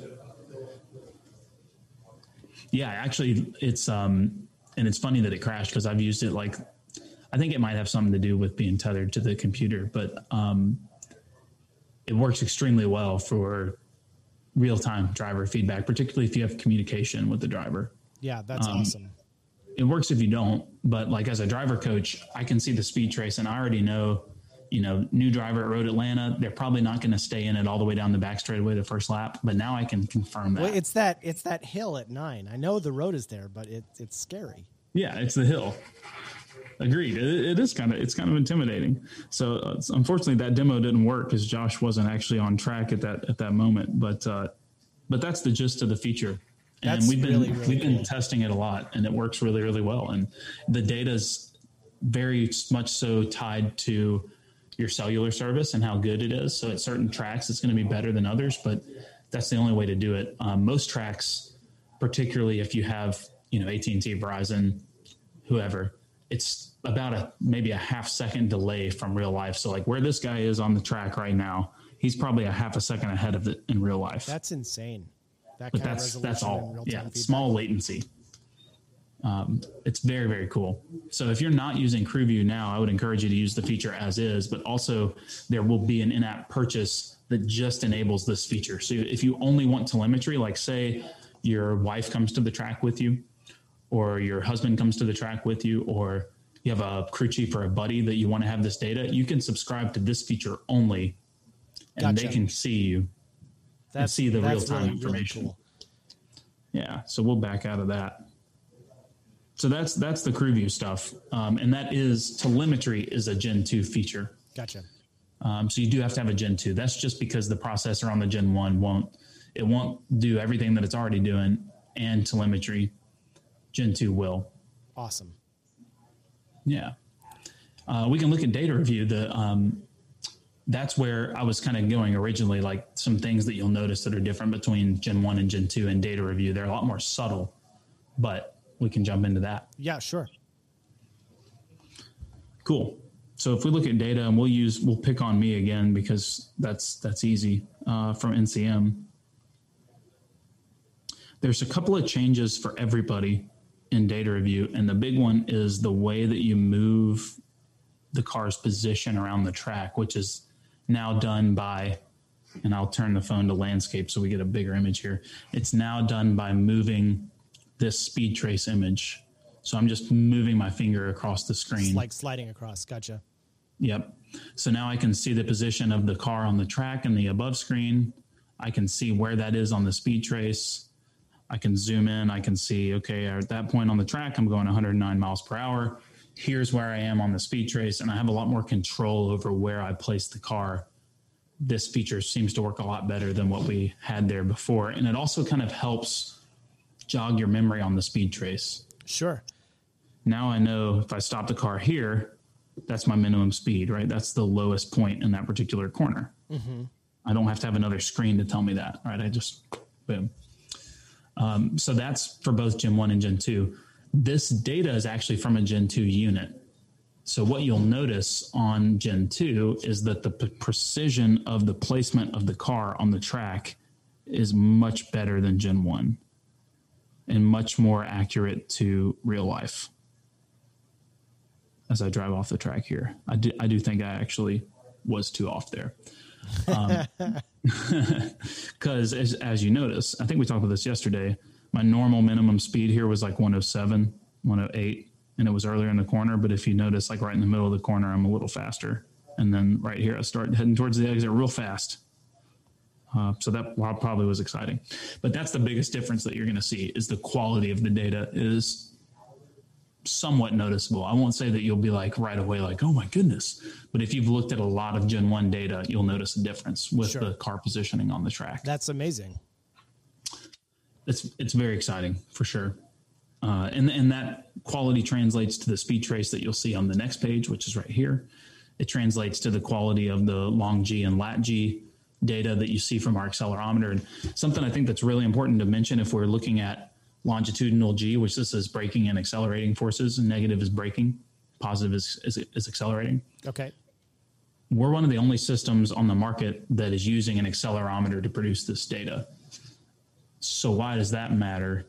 Yeah, actually, it's um, and it's funny that it crashed because I've used it like, I think it might have something to do with being tethered to the computer, but um, it works extremely well for real-time driver feedback, particularly if you have communication with the driver. Yeah, that's um, awesome. It works if you don't, but like as a driver coach, I can see the speed trace and I already know, you know, new driver at Road Atlanta, they're probably not going to stay in it all the way down the back straightaway the first lap, but now I can confirm that. Well, it's that it's that hill at nine. I know the road is there, but it, it's scary. Yeah, it's the hill. Agreed. It, it is kind of it's kind of intimidating. So uh, unfortunately, that demo didn't work because Josh wasn't actually on track at that at that moment. But uh, but that's the gist of the feature. And that's we've been really, really we've been cool. testing it a lot, and it works really really well. And the data's very much so tied to your cellular service and how good it is. So at certain tracks, it's going to be better than others, but that's the only way to do it. Um, most tracks, particularly if you have, you know, A T and T, Verizon, whoever, it's about a, maybe a half second delay from real life. So like where this guy is on the track right now, he's probably a half a second ahead of it in real life. That's insane. That but kind that's, of that's resolution all. and real-time Yeah. feedback. Small latency. Um, it's very, very cool. So if you're not using CrewView now, I would encourage you to use the feature as is, but also there will be an in-app purchase that just enables this feature. So if you only want telemetry, like say your wife comes to the track with you, or your husband comes to the track with you, or you have a crew chief or a buddy that you want to have this data, you can subscribe to this feature only, and Gotcha. they can see you That's, and see the that's real-time really, information. Really cool. Yeah, so we'll back out of that. So that's that's the CrewView stuff, um, and that is telemetry is a Gen two feature. Gotcha. Um, so you do have to have a Gen two. That's just because the processor on the Gen one won't it won't do everything that it's already doing, and telemetry. Gen two will. Awesome. Yeah, uh, we can look at data review. The um, that's where I was kind of going originally. Like some things that you'll notice that are different between Gen one and Gen two and data review. They're a lot more subtle, but we can jump into that. Yeah, sure. Cool. So if we look at data, and we'll use, we'll pick on me again because that's that's easy uh, from N C M. There's a couple of changes for everybody in data review, and the big one is the way that you move the car's position around the track, which is now done by, and I'll turn the phone to landscape so we get a bigger image here. It's now done by moving this speed trace image. So I'm just moving my finger across the screen. It's like sliding across. Gotcha. Yep. So now I can see the position of the car on the track in the above screen. I can see where that is on the speed trace. I can zoom in. I can see, okay, at that point on the track, I'm going one hundred nine miles per hour. Here's where I am on the speed trace, and I have a lot more control over where I place the car. This feature seems to work a lot better than what we had there before. And it also kind of helps jog your memory on the speed trace. Sure. Now I know if I stop the car here, that's my minimum speed, right? That's the lowest point in that particular corner. Mm-hmm. I don't have to have another screen to tell me that, right? I just, boom. Um, so that's for both Gen one and Gen two. This data is actually from a Gen two unit. So what you'll notice on Gen two is that the p- precision of the placement of the car on the track is much better than Gen one. And much more accurate to real life. As I drive off the track here, I do, I do think I actually was too off there. Because um, as, as you notice, I think we talked about this yesterday, my normal minimum speed here was like one oh seven, one oh eight, and it was earlier in the corner. But if you notice, like right in the middle of the corner, I'm a little faster. And then right here, I start heading towards the exit real fast. Uh, so that probably was exciting, but that's the biggest difference that you're going to see is the quality of the data is somewhat noticeable. I won't say that you'll be like right away, like, oh my goodness. But if you've looked at a lot of Gen one data, you'll notice a difference with Sure. the car positioning on the track. That's amazing. It's, it's very exciting for sure. Uh, and, and that quality translates to the speed trace that you'll see on the next page, which is right here. It translates to the quality of the long G and lat G data that you see from our accelerometer. And something I think that's really important to mention if we're looking at longitudinal G, which this is braking and accelerating forces, and negative is braking, positive is, is, is accelerating. Okay. We're one of the only systems on the market that is using an accelerometer to produce this data. So why does that matter?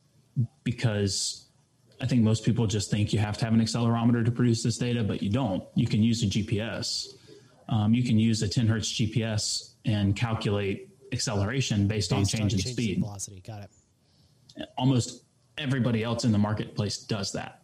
Because I think most people just think you have to have an accelerometer to produce this data, but you don't. You can use a G P S. Um, you can use a ten hertz G P S and calculate acceleration based, based on change in speed. Velocity. Got it. Almost everybody else in the marketplace does that.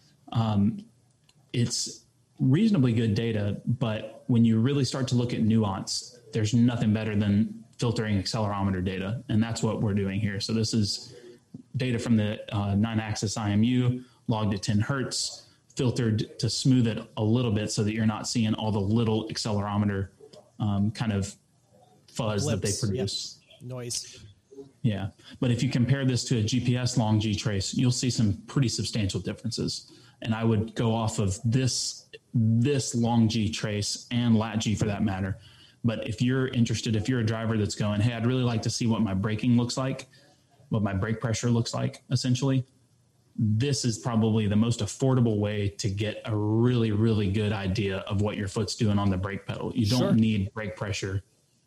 Um, it's reasonably good data, but when you really start to look at nuance, there's nothing better than filtering accelerometer data. And that's what we're doing here. So this is data from the uh, nine axis I M U logged at ten hertz, filtered to smooth it a little bit so that you're not seeing all the little accelerometer um, kind of fuzz Blips, that they produce. Yep. Noise. Yeah. But if you compare this to a G P S long G trace, you'll see some pretty substantial differences. And I would go off of this, this long G trace and lat G for that matter. But if you're interested, if you're a driver that's going, hey, I'd really like to see what my braking looks like, what my brake pressure looks like, essentially, this is probably the most affordable way to get a really, really good idea of what your foot's doing on the brake pedal. You don't sure. need brake pressure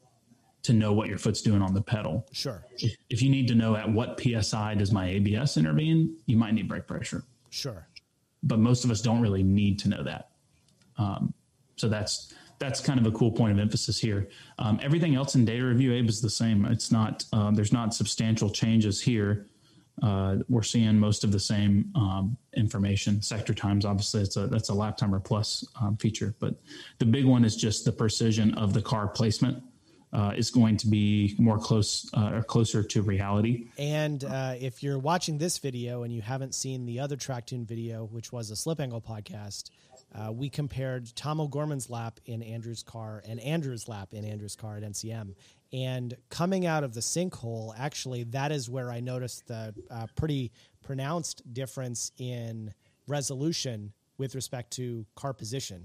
to know what your foot's doing on the pedal. Sure. If, if you need to know at what P S I does my A B S intervene, you might need brake pressure. Sure. But most of us don't really need to know that. Um, so that's that's kind of a cool point of emphasis here. Um, everything else in data review, Abe, is the same. It's not um, there's not substantial changes here. Uh, we're seeing most of the same um, information. Sector times, obviously, it's a that's a lap timer plus um, feature. But the big one is just the precision of the car placement. Uh, is going to be more close uh, or closer to reality. And uh, if you're watching this video and you haven't seen the other TrackTune video, which was a Slip Angle podcast, uh, we compared Tom O'Gorman's lap in Andrew's car and Andrew's lap in Andrew's car at N C M. And coming out of the sinkhole, actually, that is where I noticed the uh, pretty pronounced difference in resolution with respect to car position.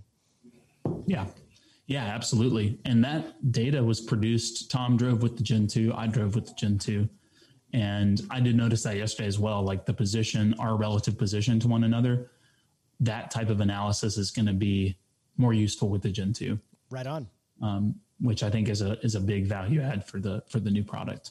Yeah. Yeah, absolutely. And that data was produced. Tom drove with the Gen two. I drove with the Gen two. And I did notice that yesterday as well, like the position, our relative position to one another, that type of analysis is going to be more useful with the Gen two. Right on. Um, which I think is a, is a big value add for the, for the new product.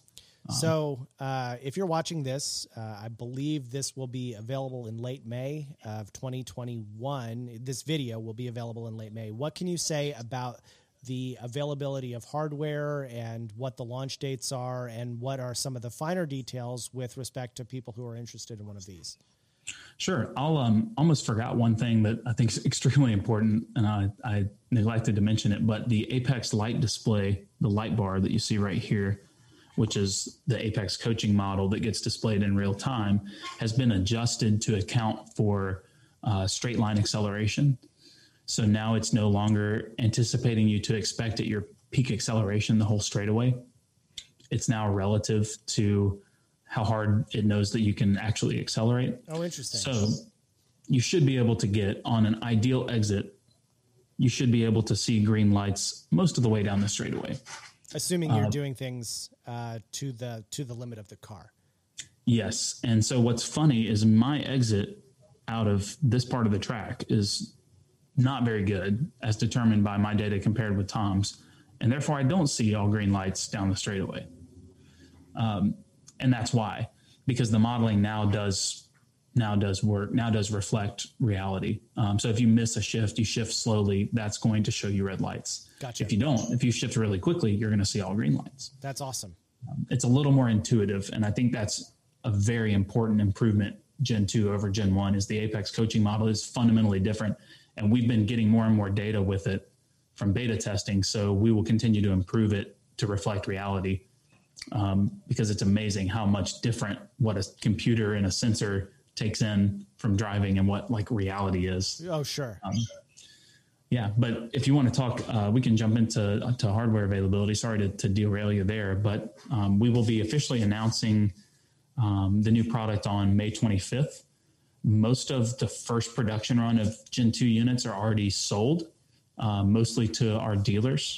So uh, if you're watching this, uh, I believe this will be available in late May of twenty twenty-one. This video will be available in late May. What can you say about the availability of hardware and what the launch dates are, and what are some of the finer details with respect to people who are interested in one of these? Sure. I'll um, almost forgot one thing that I think is extremely important, and I, I neglected to mention it, but the Apex light display, the light bar that you see right here, which is the Apex coaching model that gets displayed in real time, has been adjusted to account for uh, straight line acceleration. So now it's no longer anticipating you to expect at your peak acceleration the whole straightaway. It's now relative to how hard it knows that you can actually accelerate. Oh, interesting. So you should be able to get on an ideal exit, you should be able to see green lights most of the way down the straightaway. Assuming you're uh, doing things uh, to the to the limit of the car. Yes. And so what's funny is my exit out of this part of the track is not very good as determined by my data compared with Tom's. And therefore I don't see all green lights down the straightaway. Um, and that's why, because the modeling now does now does work, now does reflect reality. Um, so if you miss a shift, you shift slowly, that's going to show you red lights. Gotcha. If you don't, if you shift really quickly, you're going to see all green lights. That's awesome. Um, it's a little more intuitive. And I think that's a very important improvement. Gen two over Gen one is the Apex coaching model is fundamentally different. And we've been getting more and more data with it from beta testing. So we will continue to improve it to reflect reality. Um, because it's amazing how much different what a computer and a sensor takes in from driving and what like reality is. Oh, sure. Um, yeah. But if you want to talk, uh, we can jump into to hardware availability. Sorry to, to derail you there, but um, we will be officially announcing um, the new product on May twenty-fifth. Most of the first production run of Gen two units are already sold, uh, mostly to our dealers.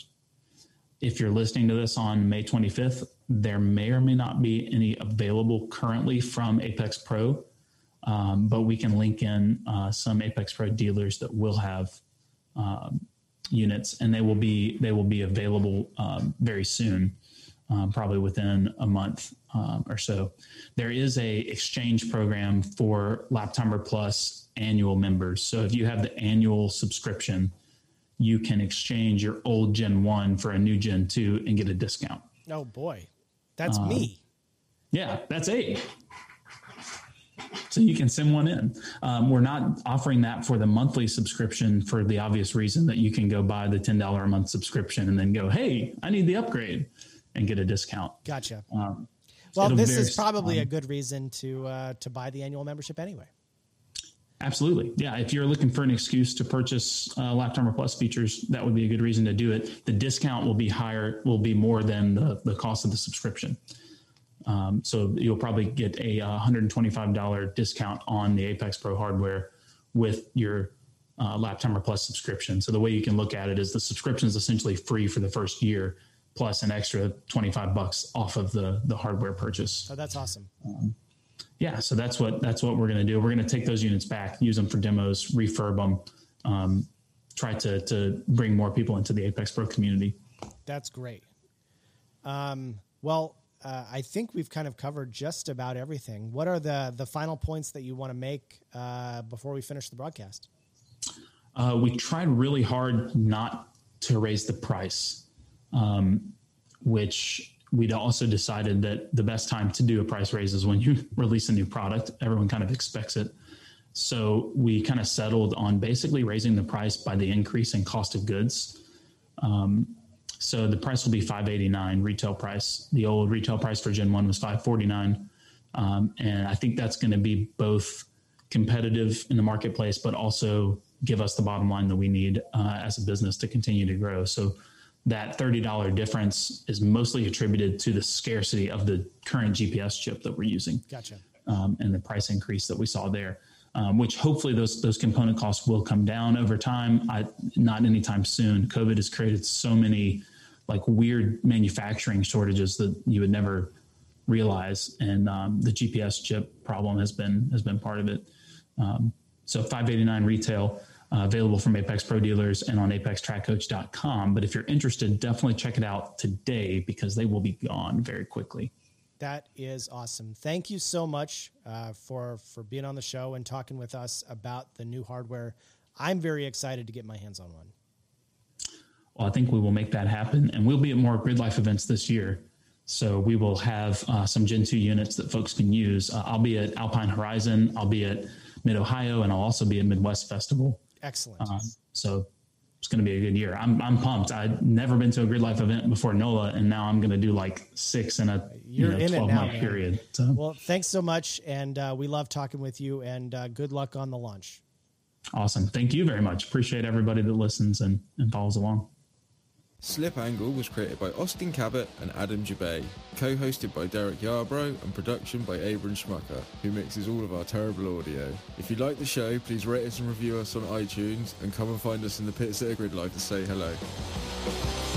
If you're listening to this on May twenty-fifth, there may or may not be any available currently from Apex Pro. Um, but we can link in uh, some Apex Pro dealers that will have um, units, and they will be they will be available um, very soon, um, probably within a month um, or so. There is a exchange program for Laptimer Plus annual members. So if you have the annual subscription, you can exchange your old Gen one for a new Gen two and get a discount. Oh boy, that's um, me. Yeah, that's Abe. So you can send one in. Um, we're not offering that for the monthly subscription for the obvious reason that you can go buy the ten dollars a month subscription and then go, hey, I need the upgrade and get a discount. Gotcha. Um, well, this vary, is probably um, a good reason to uh, to buy the annual membership anyway. Absolutely. Yeah. If you're looking for an excuse to purchase uh, Laptimer Plus features, that would be a good reason to do it. The discount will be higher, will be more than the, the cost of the subscription. Um, so you'll probably get a one hundred twenty-five dollars discount on the Apex Pro hardware with your uh, Laptimer Plus subscription. So the way you can look at it is the subscription is essentially free for the first year, plus an extra twenty-five bucks off of the, the hardware purchase. Oh, that's awesome. Um, yeah. So that's what, that's what we're going to do. We're going to take those units back, use them for demos, refurb them, um, try to, to bring more people into the Apex Pro community. That's great. Um, well, Uh, I think we've kind of covered just about everything. What are the, the final points that you want to make uh, before we finish the broadcast? Uh, we tried really hard not to raise the price, um, which we'd also decided that the best time to do a price raise is when you release a new product. Everyone kind of expects it. So we kind of settled on basically raising the price by the increase in cost of goods. Um, So the price will be five eighty-nine retail price. The old retail price for Gen one was five forty-nine. Um, and I think that's going to be both competitive in the marketplace, but also give us the bottom line that we need uh, as a business to continue to grow. So that thirty dollars difference is mostly attributed to the scarcity of the current G P S chip that we're using. Gotcha. Um, and the price increase that we saw there. Um, which hopefully those those component costs will come down over time. I, not anytime soon. COVID has created so many like weird manufacturing shortages that you would never realize, and um, the G P S chip problem has been has been part of it. Um, so five eighty-nine retail, uh, available from Apex Pro dealers and on apex track coach dot com. But if you're interested, definitely check it out today because they will be gone very quickly. That is awesome. Thank you so much uh, for, for being on the show and talking with us about the new hardware. I'm very excited to get my hands on one. Well, I think we will make that happen, and we'll be at more Grid Life events this year. So we will have uh, some Gen two units that folks can use. Uh, I'll be at Alpine Horizon. I'll be at Mid-Ohio, and I'll also be at Midwest Festival. Excellent. Um, so it's going to be a good year. I'm I'm pumped. I'd never been to a Grid Life event before NOLA, and now I'm going to do like six in a You're you know, in twelve it now, month man. period. So. Well, thanks so much, and uh, we love talking with you, and uh, good luck on the launch. Awesome. Thank you very much. Appreciate everybody that listens and, and follows along. Slip Angle was created by Austin Cabot and Adam Jabay, co-hosted by Derek Yarbrough and production by Abram Schmucker, who mixes all of our terrible audio. If you like the show, please rate us and review us on iTunes and come and find us in the pits at a Grid Life to say hello.